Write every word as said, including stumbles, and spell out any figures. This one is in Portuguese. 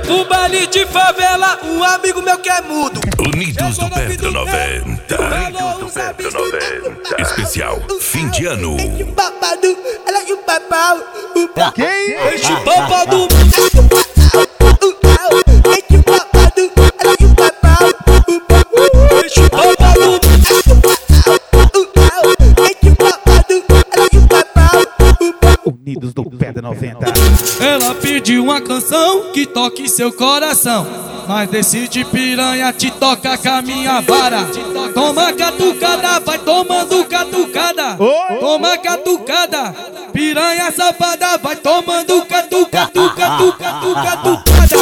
No baile de favela, um amigo meu que é mudo. Unidos do Pedro noventa. Unidos do Pedro noventa. Especial fim de ano. Quem? Este babado. Este babado. Unidos do Pedro noventa. Ela pediu uma canção que toque seu coração, mas decide piranha te toca com a minha vara. Toma catucada, vai tomando catucada. Toma catucada, piranha safada, vai tomando catucada, catucada, catucada.